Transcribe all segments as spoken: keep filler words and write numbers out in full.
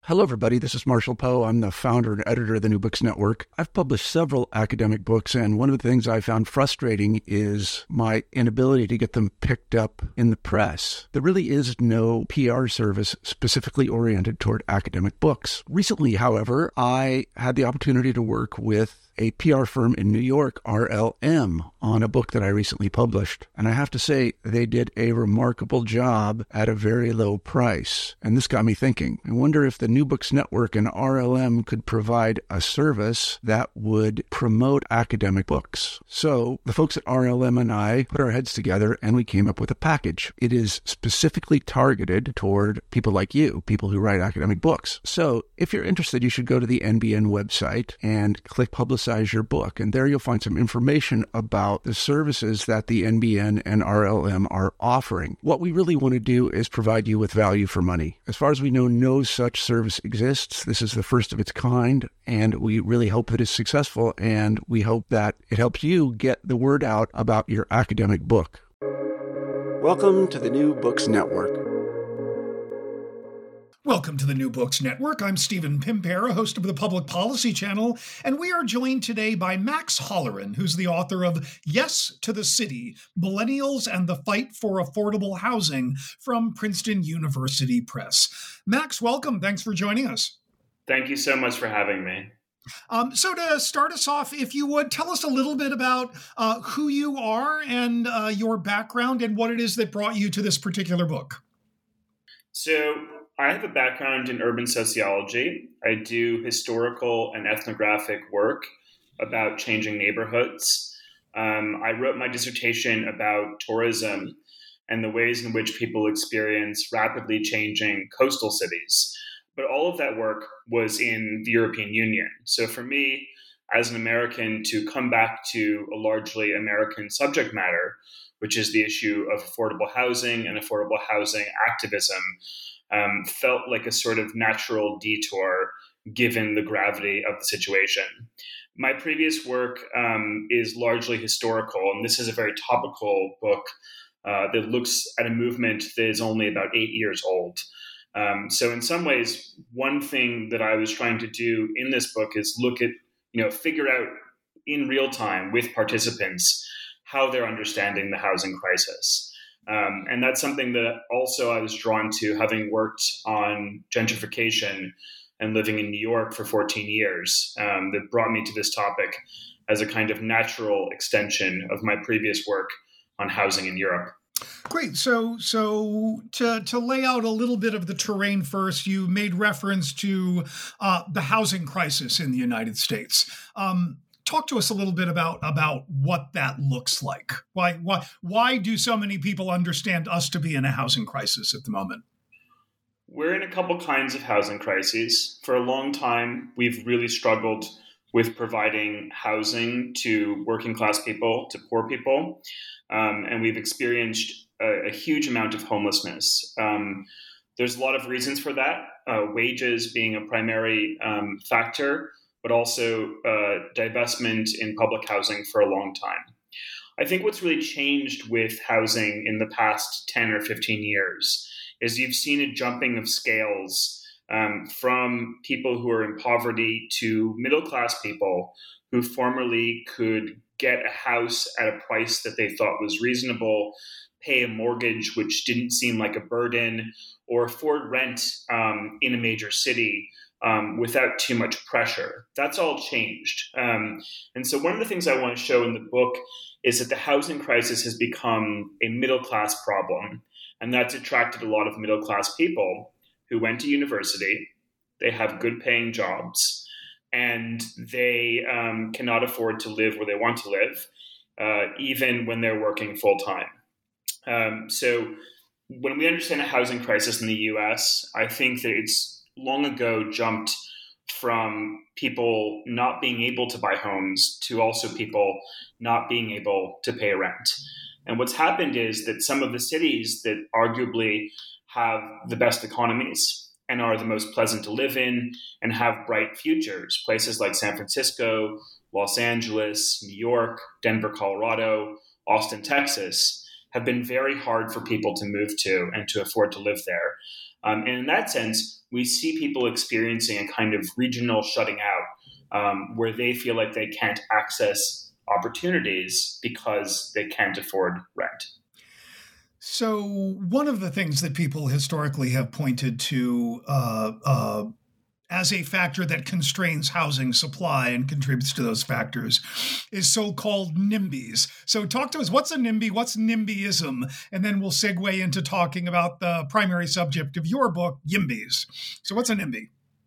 Hello, everybody. This is Marshall Poe. I'm the founder and editor of the New Books Network. I've published several academic books, and one of the things I found frustrating is my inability to get them picked up in the press. There really is no P R service specifically oriented toward academic books. Recently, however, I had the opportunity to work with a P R firm in New York, R L M, on a book that I recently published. And I have to say, they did a remarkable job at a very low price. And this got me thinking. I wonder if the New Books Network and R L M could provide a service that would promote academic books. So the folks at R L M and I put our heads together and we came up with a package. It is specifically targeted toward people like you, people who write academic books. So if you're interested, you should go to the N B N website and click Publicize your book. And there you'll find some information about the services that the N B N and R L M are offering. What we really want to do is provide you with value for money. As far as we know, no such service exists. This is the first of its kind, and we really hope that it's successful, and we hope that it helps you get the word out about your academic book. Welcome to the New Books Network. Welcome to the New Books Network. I'm Stephen Pimpera, host of the Public Policy Channel, and we are joined today by Max Holleran, who's the author of Yes to the City, Millennials and the Fight for Affordable Housing from Princeton University Press. Max, welcome. Thanks for joining us. Thank you so much for having me. Um, so to start us off, if you would, tell us a little bit about uh, who you are and uh, your background and what it is that brought you to this particular book. So I have a background in urban sociology. I do historical and ethnographic work about changing neighborhoods. Um, I wrote my dissertation about tourism and the ways in which people experience rapidly changing coastal cities. But all of that work was in the European Union. So for me, as an American, to come back to a largely American subject matter, which is the issue of affordable housing and affordable housing activism, Um, felt like a sort of natural detour given the gravity of the situation. My previous work um, is largely historical, and this is a very topical book uh, that looks at a movement that is only about eight years old. Um, so in some ways, one thing that I was trying to do in this book is look at, you know, figure out in real time with participants how they're understanding the housing crisis. Um, and that's something that also I was drawn to, having worked on gentrification and living in New York for fourteen years, um, that brought me to this topic as a kind of natural extension of my previous work on housing in Europe. Great. So, so to to lay out a little bit of the terrain first, you made reference to uh, the housing crisis in the United States. Um, Talk to us a little bit about, about what that looks like. Why, why, why do so many people understand us to be in a housing crisis at the moment? We're in a couple kinds of housing crises. For a long time, we've really struggled with providing housing to working class people, to poor people. Um, and we've experienced a, a huge amount of homelessness. Um, there's a lot of reasons for that, uh, wages being a primary um, factor, but also uh, divestment in public housing for a long time. I think what's really changed with housing in the past ten or fifteen years is you've seen a jumping of scales um, from people who are in poverty to middle-class people who formerly could get a house at a price that they thought was reasonable, pay a mortgage which didn't seem like a burden, or afford rent um, in a major city Um, without too much pressure. That's all changed. Um, and so one of the things I want to show in the book is that the housing crisis has become a middle-class problem. And that's attracted a lot of middle-class people who went to university, they have good-paying jobs, and they um, cannot afford to live where they want to live, uh, even when they're working full-time. Um, so when we understand a housing crisis in the U S, I think that it's long ago jumped from people not being able to buy homes to also people not being able to pay rent. And what's happened is that some of the cities that arguably have the best economies and are the most pleasant to live in and have bright futures, places like San Francisco, Los Angeles, New York, Denver, Colorado, Austin, Texas, have been very hard for people to move to and to afford to live there. Um, and in that sense, we see people experiencing a kind of regional shutting out um, where they feel like they can't access opportunities because they can't afford rent. So one of the things that people historically have pointed to uh, uh, as a factor that constrains housing supply and contributes to those factors is so-called NIMBYs. So talk to us, what's a NIMBY? What's NIMBYism? And then we'll segue into talking about the primary subject of your book, YIMBYs. So what's a NIMBY?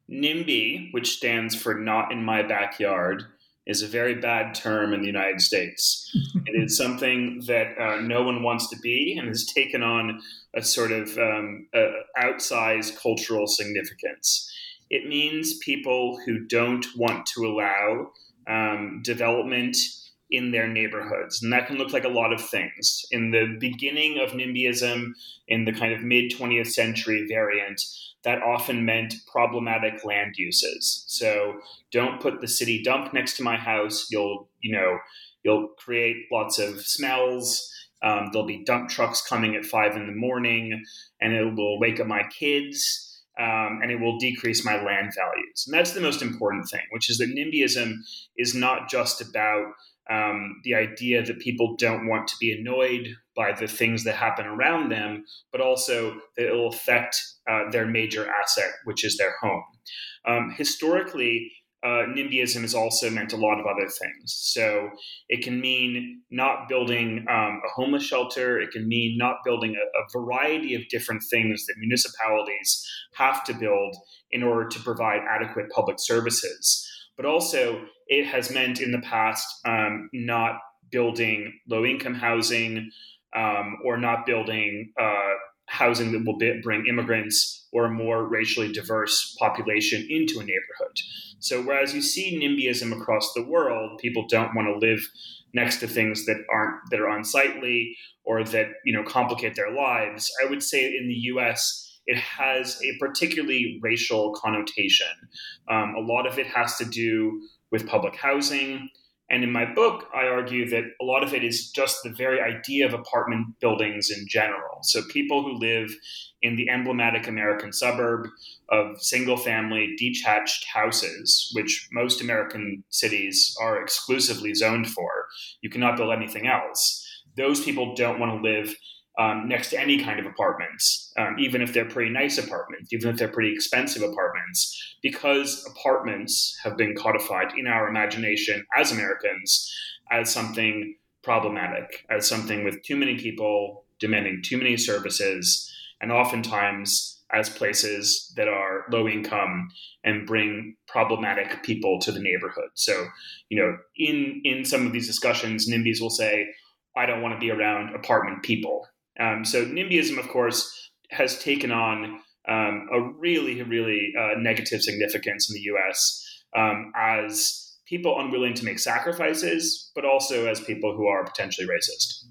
NIMBY, which stands for Not in My Backyard, is a very bad term in the United States. It is something that uh, no one wants to be and has taken on a sort of um, uh, outsized cultural significance. It means people who don't want to allow um, development in their neighborhoods. And that can look like a lot of things. In the beginning of NIMBYism, in the kind of mid-twentieth century variant, that often meant problematic land uses. So don't put the city dump next to my house. You'll, you know, you'll create lots of smells. Um, there'll be dump trucks coming at five in the morning, and it will wake up my kids. Um, and it will decrease my land values. And that's the most important thing, which is that NIMBYism is not just about um, the idea that people don't want to be annoyed by the things that happen around them, but also that it will affect uh, their major asset, which is their home. Um, historically, Uh, NIMBYism has also meant a lot of other things. So it can mean not building um, a homeless shelter. It can mean not building a, a variety of different things that municipalities have to build in order to provide adequate public services. But also it has meant in the past um, not building low-income housing um, or not building uh, housing that will be, bring immigrants or a more racially diverse population into a neighborhood. So whereas you see NIMBYism across the world, people don't want to live next to things that aren't that are unsightly or that, you know, complicate their lives. I would say in the U S, it has a particularly racial connotation. Um, a lot of it has to do with public housing. And in my book, I argue that a lot of it is just the very idea of apartment buildings in general. So people who live in the emblematic American suburb of single-family detached houses, which most American cities are exclusively zoned for. You cannot build anything else. Those people don't want to live um, next to any kind of apartments, um, even if they're pretty nice apartments, even if they're pretty expensive apartments, because apartments have been codified in our imagination as Americans as something problematic, as something with too many people demanding too many services, and oftentimes as places that are low income and bring problematic people to the neighborhood. So, you know, in, in some of these discussions, NIMBYs will say, I don't want to be around apartment people. Um, so NIMBYism, of course, has taken on um, a really, really uh, negative significance in the U S um, as people unwilling to make sacrifices, but also as people who are potentially racist.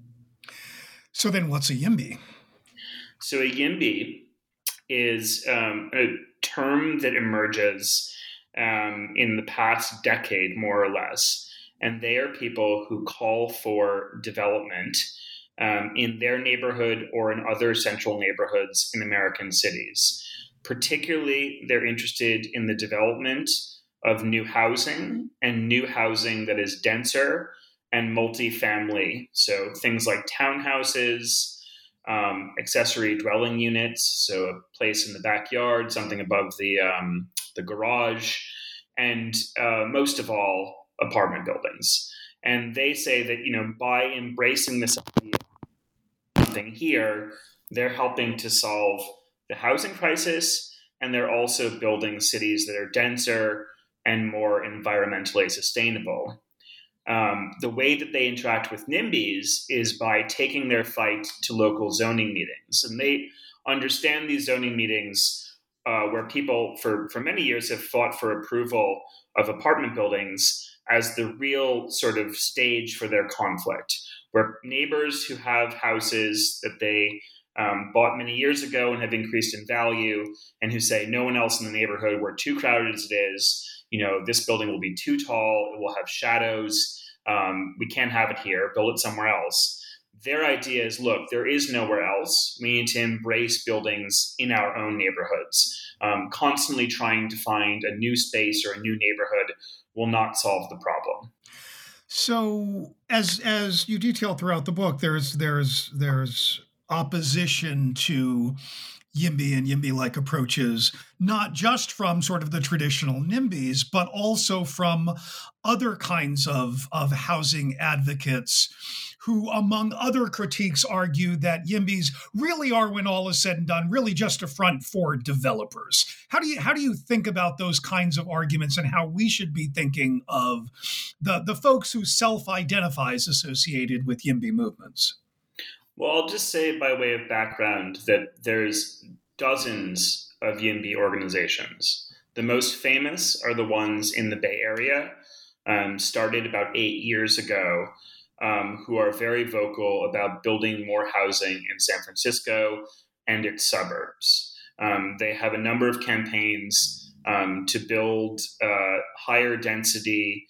So then what's a YIMBY? So a YIMBY is um, a term that emerges um, in the past decade, more or less. And they are people who call for development um, in their neighborhood or in other central neighborhoods in American cities. Particularly, they're interested in the development of new housing and new housing that is denser and multifamily. So things like townhouses, um, accessory dwelling units, so a place in the backyard, something above the um, the garage, and uh, most of all, apartment buildings. And they say that, you know, by embracing this thing here, they're helping to solve the housing crisis, and they're also building cities that are denser and more environmentally sustainable. Um, the way that they interact with NIMBYs is by taking their fight to local zoning meetings. And they understand these zoning meetings uh, where people for, for many years have fought for approval of apartment buildings as the real sort of stage for their conflict, where neighbors who have houses that they um, bought many years ago and have increased in value, and who say no one else in the neighborhood, we're too crowded as it is, you know, this building will be too tall, it will have shadows, um, we can't have it here, build it somewhere else. their idea is, look, there is nowhere else. We need to embrace buildings in our own neighborhoods. Um, constantly trying to find a new space or a new neighborhood will not solve the problem. So, as as you detail throughout the book, there's there's there's opposition to YIMBY and YIMBY-like approaches, not just from sort of the traditional NIMBYs, but also from other kinds of, of housing advocates who, among other critiques, argue that YIMBYs really are, when all is said and done, really just a front for developers. How do you how do you think about those kinds of arguments and how we should be thinking of the, the folks who self-identify as associated with YIMBY movements? Well, I'll just say by way of background that there's dozens of YIMBY organizations. The most famous are the ones in the Bay Area, um, started about eight years ago, um, who are very vocal about building more housing in San Francisco and its suburbs. Um, they have a number of campaigns um, to build uh, higher density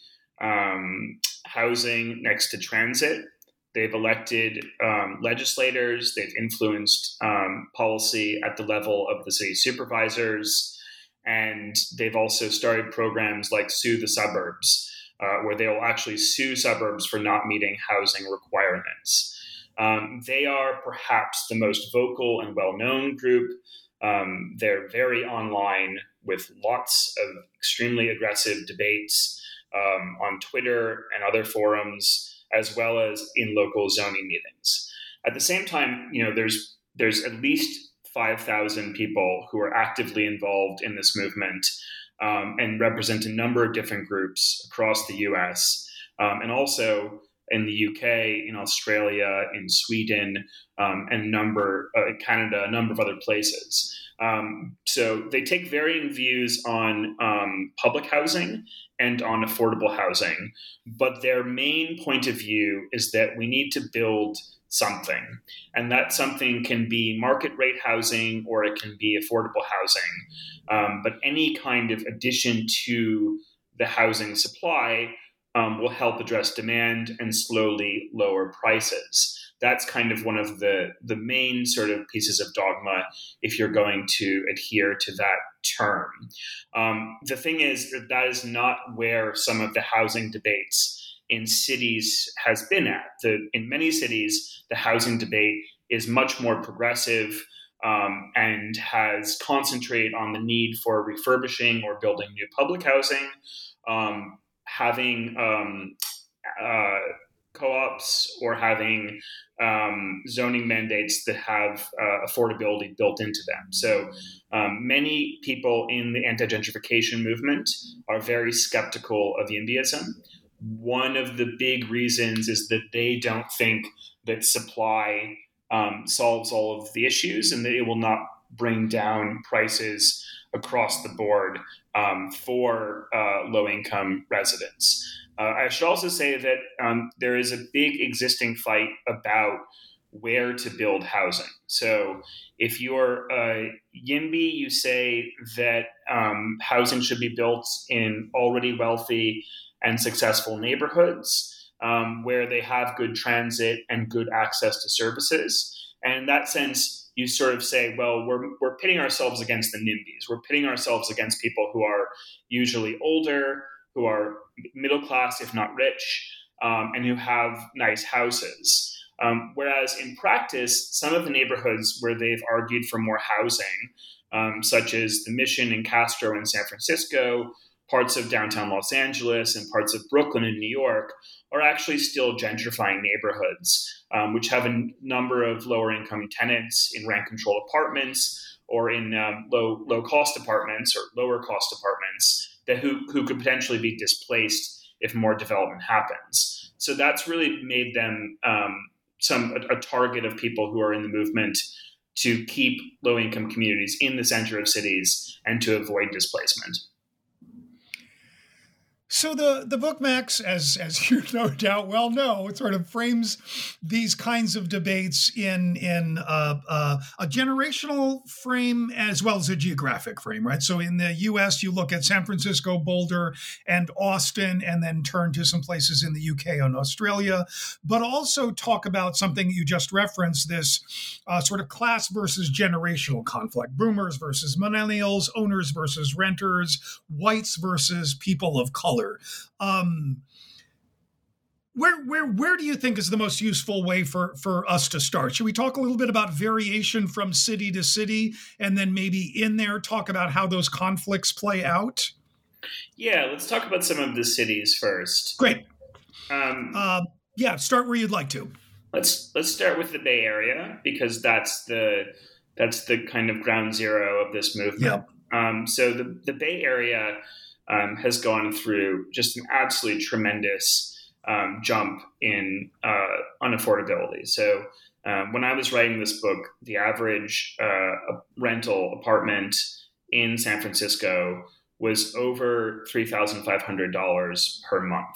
um, housing next to transit. They've elected um, legislators. They've influenced um, policy at the level of the city supervisors. And they've also started programs like Sue the Suburbs, uh, where they will actually sue suburbs for not meeting housing requirements. Um, they are perhaps the most vocal and well-known group. Um, they're very online with lots of extremely aggressive debates um, on Twitter and other forums, as well as in local zoning meetings. At the same time, you know, there's there's at least five thousand people who are actively involved in this movement um, and represent a number of different groups across the U S um, and also in the U K, in Australia, in Sweden, um, and a number, uh, Canada, a number of other places. Um, so they take varying views on um, public housing and on affordable housing, but their main point of view is that we need to build something, and that something can be market rate housing or it can be affordable housing. Um, but any kind of addition to the housing supply um, will help address demand and slowly lower prices. That's kind of one of the, the main sort of pieces of dogma if you're going to adhere to that term. Um, the thing is that that is not where some of the housing debates in cities has been at. The, in many cities, the housing debate is much more progressive um, and has concentrated on the need for refurbishing or building new public housing, um, having um, uh, co-ops or having um, zoning mandates that have uh, affordability built into them. So um, many people in the anti-gentrification movement are very skeptical of YIMBYism. One of the big reasons is that they don't think that supply um, solves all of the issues and that it will not bring down prices across the board um, for uh, low-income residents. Uh, I should also say that um, there is a big existing fight about where to build housing. So if you're a YIMBY, you say that um, housing should be built in already wealthy and successful neighborhoods um, where they have good transit and good access to services. And in that sense, you sort of say, well, we're we're pitting ourselves against the NIMBYs. We're pitting ourselves against people who are usually older, who are middle class, if not rich, um, and who have nice houses. Um, whereas in practice, some of the neighborhoods where they've argued for more housing, um, such as the Mission and Castro in San Francisco, parts of downtown Los Angeles and parts of Brooklyn in New York, are actually still gentrifying neighborhoods, um, which have a n- number of lower income tenants in rent controlled apartments or in um, low low cost apartments or lower cost apartments that who, who could potentially be displaced if more development happens. So that's really made them um, some a, a target of people who are in the movement to keep low income communities in the center of cities and to avoid displacement. So the the book, Max, as as you no doubt well know, it sort of frames these kinds of debates in in uh, uh, a generational frame as well as a geographic frame, right? So in the U S, you look at San Francisco, Boulder, and Austin, and then turn to some places in the U K and Australia, but also talk about something you just referenced: this uh, sort of class versus generational conflict, boomers versus millennials, owners versus renters, whites versus people of color. Um, where where where do you think is the most useful way for for us to start? Should we talk a little bit about variation from city to city, and then maybe in there talk about how those conflicts play out? Yeah, let's talk about some of the cities first. Great. Um, uh, yeah, start where you'd like to. Let's let's start with the Bay Area, because that's the that's the kind of ground zero of this movement. Yeah. Um, so the the Bay Area Um, has gone through just an absolutely tremendous um, jump in uh, unaffordability. So um, when I was writing this book, the average uh, rental apartment in San Francisco was over three thousand five hundred dollars per month.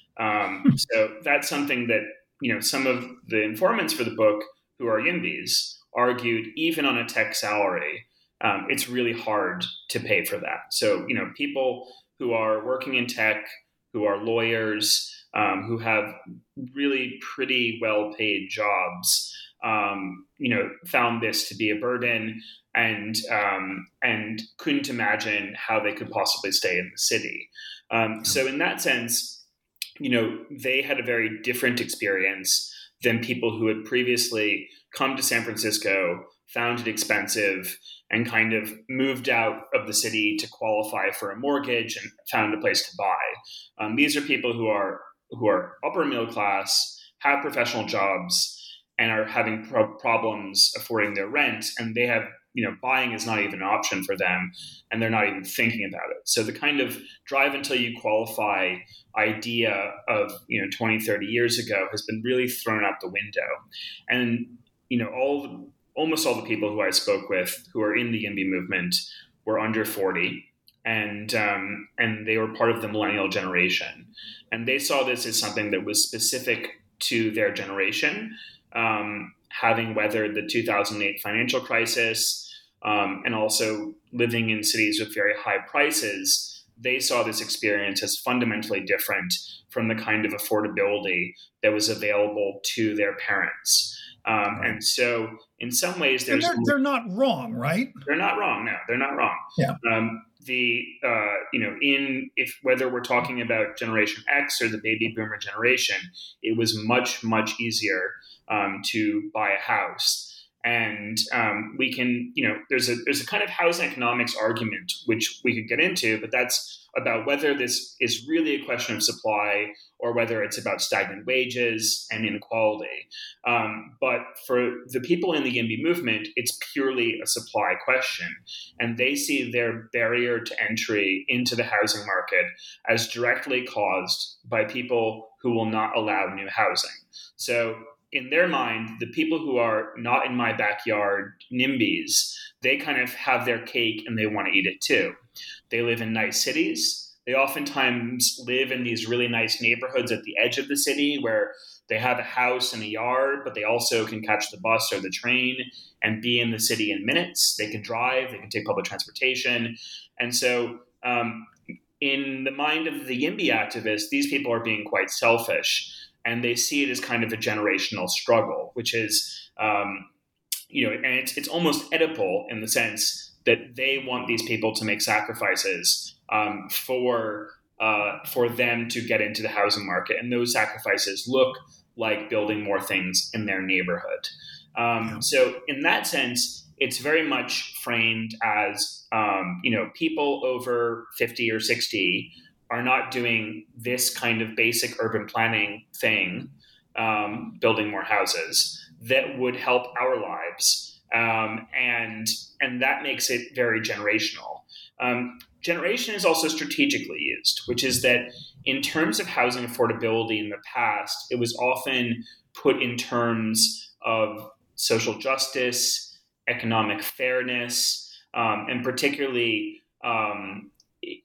Um, so that's something that, you know, some of the informants for the book, who are YIMBYs, argued even on a tech salary, um, it's really hard to pay for that. So, you know, people who are working in tech, who are lawyers, um, who have really pretty well-paid jobs, um, you know, found this to be a burden and um, and couldn't imagine how they could possibly stay in the city. Um, so in that sense, you know, they had a very different experience than people who had previously come to San Francisco, found it expensive, and kind of moved out of the city to qualify for a mortgage and found a place to buy. Um, these are people who are who are upper middle class, have professional jobs, and are having pro- problems affording their rent, and they have, you know, buying is not even an option for them, and they're not even thinking about it. So the kind of drive until you qualify idea of, you know, twenty, thirty years ago has been really thrown out the window. And, you know, all the almost all the people who I spoke with who are in the YIMBY movement were under forty, and um, and they were part of the millennial generation. And they saw this as something that was specific to their generation, um, having weathered the two thousand eight financial crisis, um, and also living in cities with very high prices. They saw this experience as fundamentally different from the kind of affordability that was available to their parents. Um, and so in some ways, there's and they're, they're not wrong, right? They're not wrong. No, they're not wrong. Yeah. Um, the uh, you know, in if whether we're talking about Generation X or the baby boomer generation, it was much much easier um, to buy a house. And um, we can, you know, there's a there's a kind of housing economics argument which we could get into, but that's about whether this is really a question of supply or whether it's about stagnant wages and inequality. Um, but for the people in the YIMBY movement, it's purely a supply question. And they see their barrier to entry into the housing market as directly caused by people who will not allow new housing. So in their mind, the people who are not in my backyard NIMBYs, they kind of have their cake and they want to eat it too. They live in nice cities. They oftentimes live in these really nice neighborhoods at the edge of the city where they have a house and a yard, but they also can catch the bus or the train and be in the city in minutes. They can drive, they can take public transportation. And so um, in the mind of the YIMBY activists, these people are being quite selfish. And they see it as kind of a generational struggle, which is, um, you know, and it's it's almost Oedipal in the sense that they want these people to make sacrifices um, for uh, for them to get into the housing market, and those sacrifices look like building more things in their neighborhood. Um, yeah. So, in that sense, it's very much framed as um, you know, people over fifty or sixty are not doing this kind of basic urban planning thing, um, building more houses, that would help our lives. Um, and and that makes it very generational. Um, generation is also strategically used, which is that in terms of housing affordability in the past, it was often put in terms of social justice, economic fairness, um, and particularly um,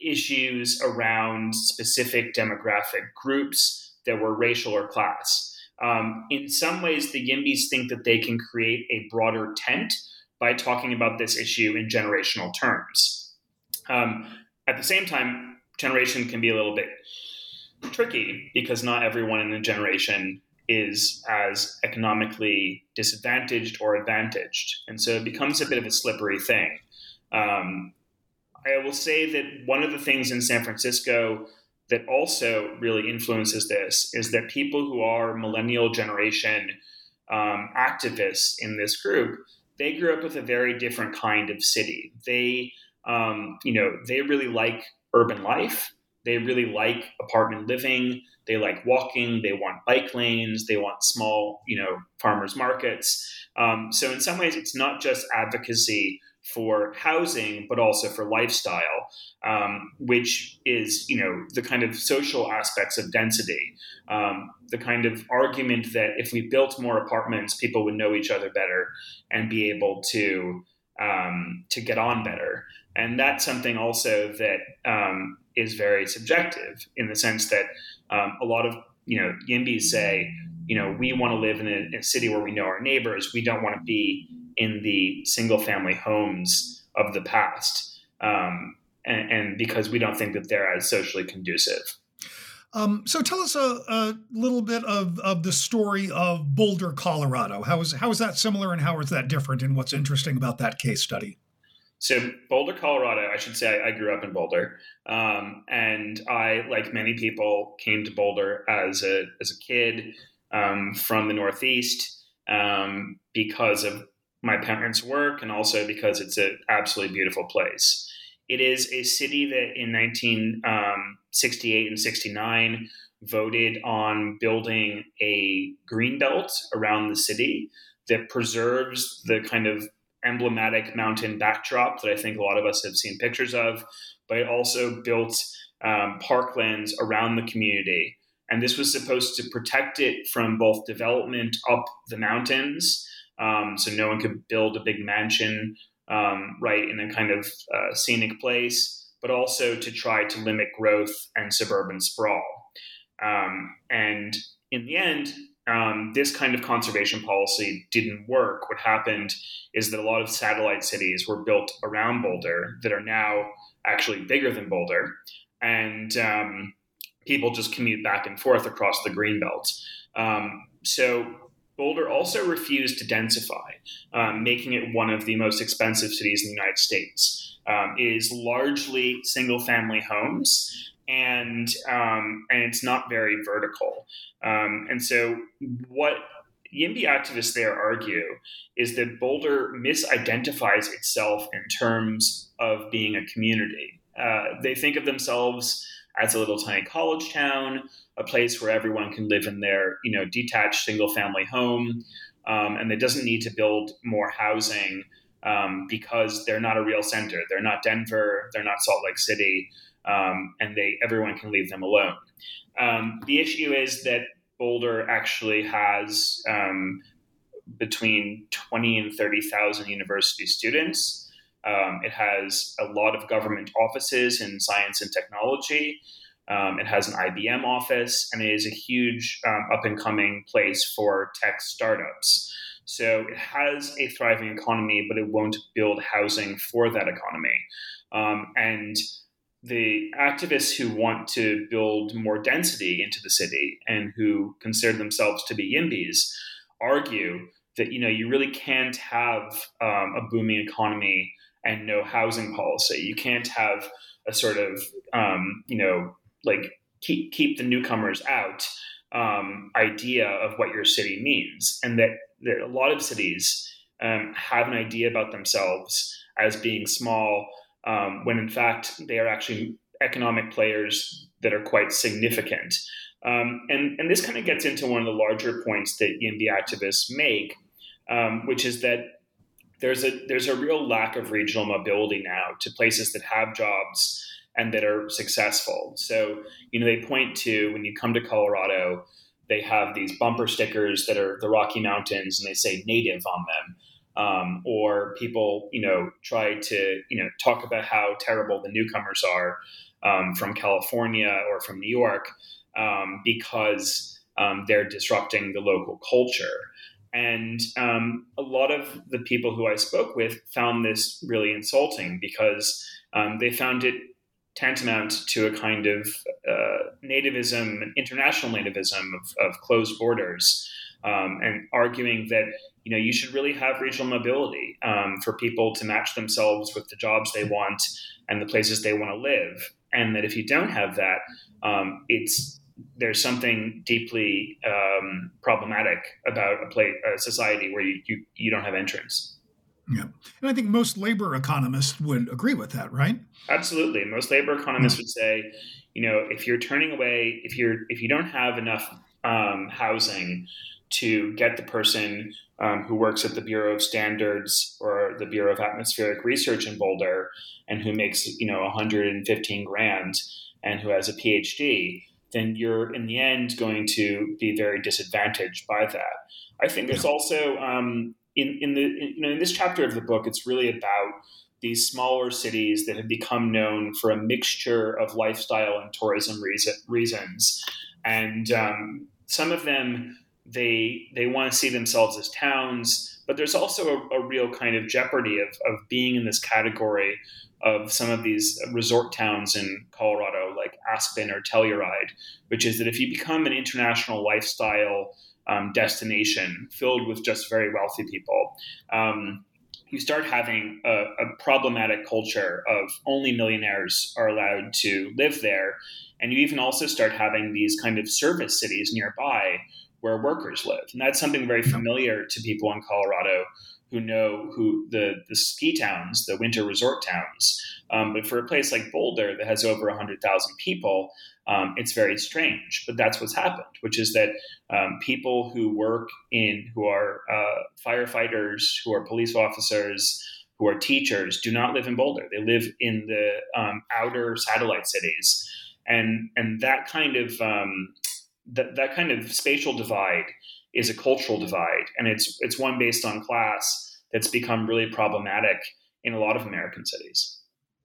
issues around specific demographic groups that were racial or class. Um, in some ways, the YIMBYs think that they can create a broader tent by talking about this issue in generational terms. Um, at the same time, generation can be a little bit tricky because not everyone in a generation is as economically disadvantaged or advantaged. And so it becomes a bit of a slippery thing. Um, I will say that one of the things in San Francisco that also really influences this is that people who are millennial generation um, activists in this group, they grew up with a very different kind of city. They, um, you know, they really like urban life. They really like apartment living. They like walking. They want bike lanes. They want small, you know, farmers markets. Um, so in some ways, it's not just advocacy for housing, but also for lifestyle, um, which is, you know, the kind of social aspects of density, um, the kind of argument that if we built more apartments, people would know each other better and be able to um, to get on better. And that's something also that um, is very subjective in the sense that um, a lot of, you know, YIMBYs say, you know, we want to live in a, in a city where we know our neighbors. We don't want to be in the single family homes of the past. Um, and, and because we don't think that they're as socially conducive. Um, so tell us a, a little bit of, of the story of Boulder, Colorado. How is, how is that similar and how is that different, and what's interesting about that case study? So Boulder, Colorado, I should say I, I grew up in Boulder. Um, and I, like many people, came to Boulder as a, as a kid um, from the Northeast um, because of my parents' work and also because it's an absolutely beautiful place. It is a city that in nineteen sixty-eight and sixty-nine voted on building a green belt around the city that preserves the kind of emblematic mountain backdrop that I think a lot of us have seen pictures of, but it also built um, parklands around the community. And this was supposed to protect it from both development up the mountains, um, so no one could build a big mansion um, right in a kind of uh, scenic place, but also to try to limit growth and suburban sprawl. Um, and in the end, um, this kind of conservation policy didn't work. What happened is that a lot of satellite cities were built around Boulder that are now actually bigger than Boulder. And um, people just commute back and forth across the Greenbelt. Um, so Boulder also refused to densify, um, making it one of the most expensive cities in the United States. Um, it is largely single-family homes, and um, and it's not very vertical. Um, and so what YIMBY activists there argue is that Boulder misidentifies itself in terms of being a community. Uh, they think of themselves as a little tiny college town, a place where everyone can live in their, you know, detached single-family home, um, and it doesn't need to build more housing um, because they're not a real center. They're not Denver. They're not Salt Lake City, um, and they everyone can leave them alone. Um, the issue is that Boulder actually has um, between twenty and thirty thousand university students. Um, it has a lot of government offices in science and technology. Um, it has an I B M office, and it is a huge um, up-and-coming place for tech startups. So it has a thriving economy, but it won't build housing for that economy. Um, and the activists who want to build more density into the city and who consider themselves to be YIMBYs argue that, you know, you really can't have um, a booming economy and no housing policy. You can't have a sort of, um, you know, like keep keep the newcomers out um, idea of what your city means. And that, that a lot of cities um, have an idea about themselves as being small, um, when in fact they are actually economic players that are quite significant. Um, and, and this kind of gets into one of the larger points that YIMBY activists make, um, which is that There's a there's a real lack of regional mobility now to places that have jobs and that are successful. So, you know, they point to when you come to Colorado, they have these bumper stickers that are the Rocky Mountains and they say native on them. um, or people, you know, try to, you know, talk about how terrible the newcomers are um, from California or from New York um, because um, they're disrupting the local culture. And um, a lot of the people who I spoke with found this really insulting because um, they found it tantamount to a kind of uh, nativism, international nativism of, of closed borders, um, and arguing that, you know, you should really have regional mobility um, for people to match themselves with the jobs they want and the places they want to live, and that if you don't have that, um, it's there's something deeply um, problematic about a, play, a society where you, you you don't have entrance. Yeah. And I think most labor economists would agree with that, right? Absolutely. Most labor economists Yeah. would say, you know, if you're turning away, if you're if you don't have enough um, housing to get the person um, who works at the Bureau of Standards or the Bureau of Atmospheric Research in Boulder and who makes, you know, one hundred fifteen grand and who has a PhD, then you're in the end going to be very disadvantaged by that. I think there's also um, in in the in, you know in this chapter of the book, it's really about these smaller cities that have become known for a mixture of lifestyle and tourism reason, reasons, and um, some of them they they want to see themselves as towns, but there's also a, a real kind of jeopardy of of being in this category of some of these resort towns in Colorado, like Aspen or Telluride, which is that if you become an international lifestyle um, destination filled with just very wealthy people, um, you start having a, a problematic culture of only millionaires are allowed to live there. And you even also start having these kind of service cities nearby where workers live. And that's something very familiar to people in Colorado who know who the, the ski towns, the winter resort towns. Um, but for a place like Boulder that has over one hundred thousand people, um, it's very strange. But that's what's happened, which is that um, people who work in, who are uh, firefighters, who are police officers, who are teachers, do not live in Boulder. They live in the um, outer satellite cities. And, and that kind of um, that, that kind of spatial divide is a cultural divide, and it's it's one based on class that's become really problematic in a lot of American cities.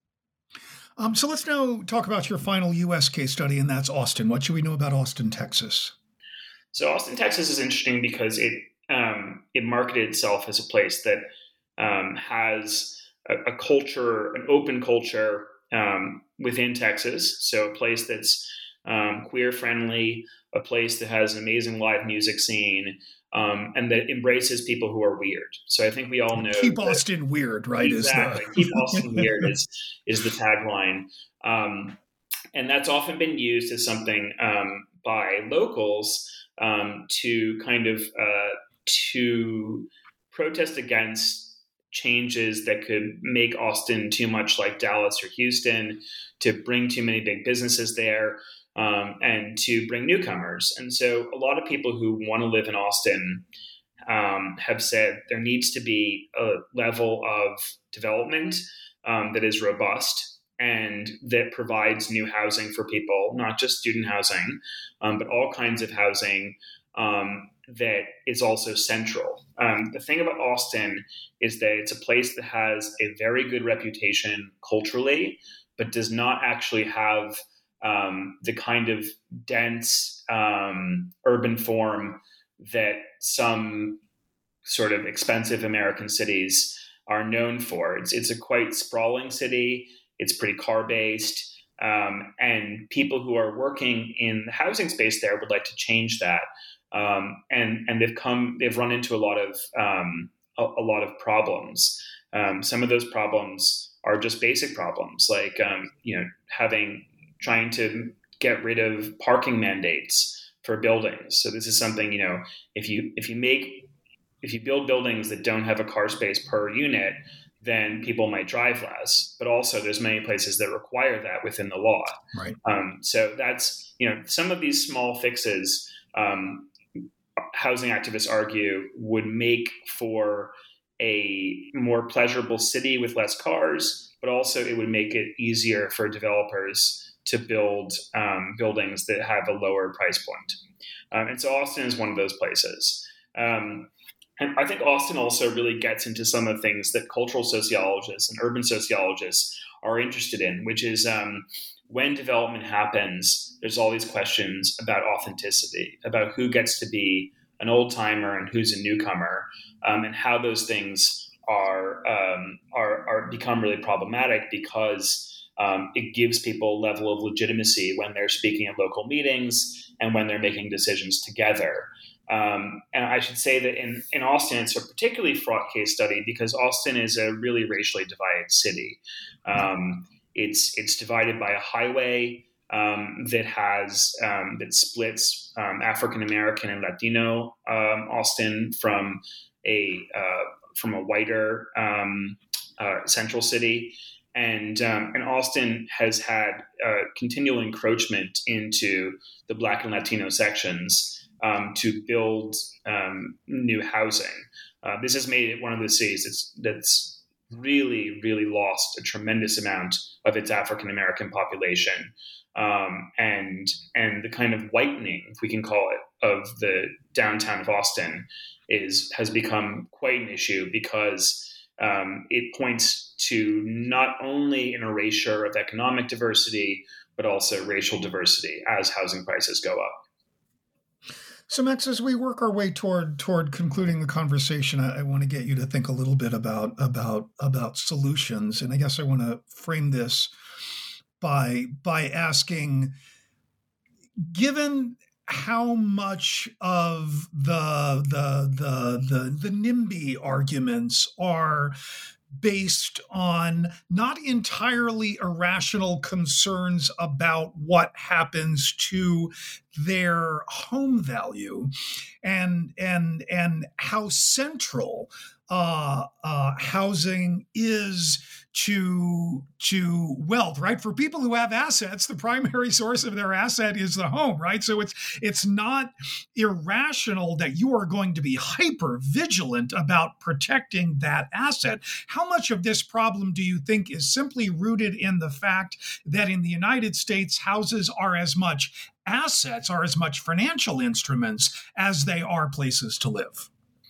Um, so let's now talk about your final U S case study, and that's Austin. What should we know about Austin, Texas? So Austin, Texas is interesting because it um, it marketed itself as a place that um, has a, a culture, an open culture um, within Texas. So a place that's um, queer friendly, a place that has an amazing live music scene, um, and that embraces people who are weird. So I think we all know keep that, Austin weird, right? Exactly. Is the... Keep Austin weird is is the tagline, um, and that's often been used as something um, by locals um, to kind of uh, to protest against changes that could make Austin too much like Dallas or Houston, to bring too many big businesses there. Um, and to bring newcomers. And so a lot of people who want to live in Austin um, have said there needs to be a level of development um, that is robust and that provides new housing for people, not just student housing, um, but all kinds of housing um, that is also central. Um, the thing about Austin is that it's a place that has a very good reputation culturally, but does not actually have Um, the kind of dense um, urban form that some sort of expensive American cities are known for. It's, it's a quite sprawling city. It's pretty car-based. Um, and people who are working in the housing space there would like to change that. Um, and, and they've come, they've run into a lot of, um, a, a lot of problems. Um, some of those problems are just basic problems, like, um, you know, having trying to get rid of parking mandates for buildings. So this is something, you know, if you if you make if you build buildings that don't have a car space per unit, then people might drive less. But also, there's many places that require that within the law. Right. Um, so that's, you know, some of these small fixes, um, housing activists argue, would make for a more pleasurable city with less cars, but also it would make it easier for developers to build um, buildings that have a lower price point. Um, and so Austin is one of those places. Um, And I think Austin also really gets into some of the things that cultural sociologists and urban sociologists are interested in, which is um, when development happens, there's all these questions about authenticity, about who gets to be an old timer and who's a newcomer, um, and how those things are, um, are are become really problematic because um, it gives people a level of legitimacy when they're speaking at local meetings and when they're making decisions together. Um, and I should say that in, in Austin, it's a particularly fraught case study because Austin is a really racially divided city. Um, it's it's divided by a highway um, that has um, that splits um, African American and Latino um, Austin from a uh, from a whiter um, uh, central city. And um, and Austin has had uh, continual encroachment into the Black and Latino sections Um, to build um, new housing. Uh, this has made it one of the cities that's, that's really, really lost a tremendous amount of its African American population, um, and and the kind of whitening, if we can call it, of the downtown of Austin is has become quite an issue because um, it points to not only an erasure of economic diversity but also racial diversity as housing prices go up. So, Max, as we work our way toward toward concluding the conversation, I, I want to get you to think a little bit about about about solutions, and I guess I want to frame this by by asking, given how much of the the the the, the NIMBY arguments are based on not entirely irrational concerns about what happens to their home value, and and and how central uh, uh, housing is to to wealth, right? For people who have assets, the primary source of their asset is the home, right? So it's it's not irrational that you are going to be hyper vigilant about protecting that asset. How much of this problem do you think is simply rooted in the fact that in the United States, houses are as much assets, are as much financial instruments as they are places to live?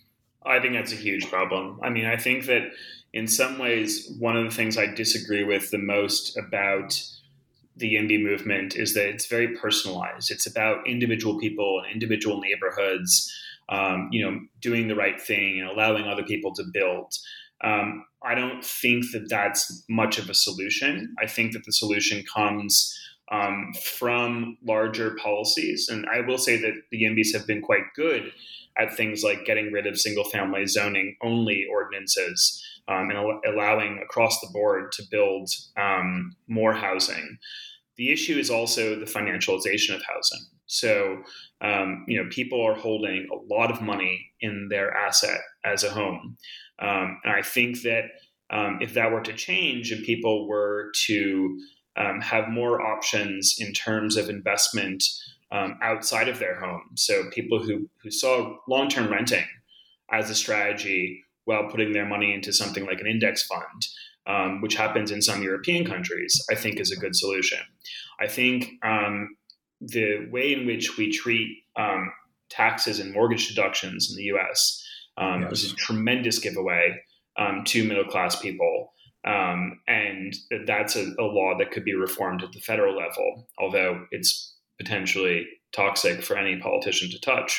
I think that's a huge problem. I mean, I think that in some ways, one of the things I disagree with the most about the NIMBY movement is that it's very personalized. It's about individual people and individual neighborhoods, um, you know, doing the right thing and allowing other people to build. Um, I don't think that that's much of a solution. I think that the solution comes um, from larger policies. And I will say that the NIMBYs have been quite good at things like getting rid of single-family zoning only ordinances, Um, and al- allowing across the board to build um, more housing. The issue is also the financialization of housing. So, um, you know, people are holding a lot of money in their asset as a home. Um, and I think that um, if that were to change and people were to um, have more options in terms of investment um, outside of their home, so people who, who saw long-term renting as a strategy while putting their money into something like an index fund, um, which happens in some European countries, I think is a good solution. I think um, the way in which we treat um, taxes and mortgage deductions in the U S um, yes. is a tremendous giveaway um, to middle-class people. Um, and that's a, a law that could be reformed at the federal level, although it's potentially toxic for any politician to touch.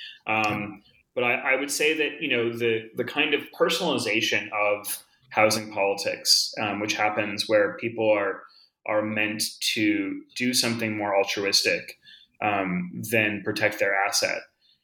Um, But I, I would say that, you know, the, the kind of personalization of housing politics, um, which happens where people are are meant to do something more altruistic um, than protect their asset,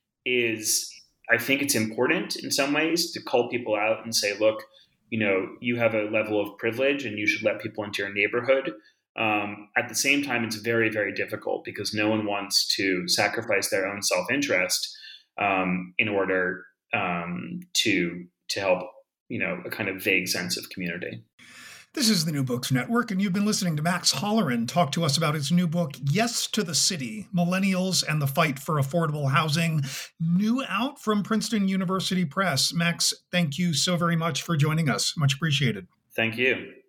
is, I think it's important in some ways to call people out and say, look, you know, you have a level of privilege and you should let people into your neighborhood. Um, at the same time, it's very, very difficult because no one wants to sacrifice their own self-interest Um, in order um, to to help, you know, a kind of vague sense of community. This is the New Books Network, and you've been listening to Max Holleran talk to us about his new book, Yes to the City, Millennials and the Fight for Affordable Housing, new out from Princeton University Press. Max, thank you so very much for joining us. Much appreciated. Thank you.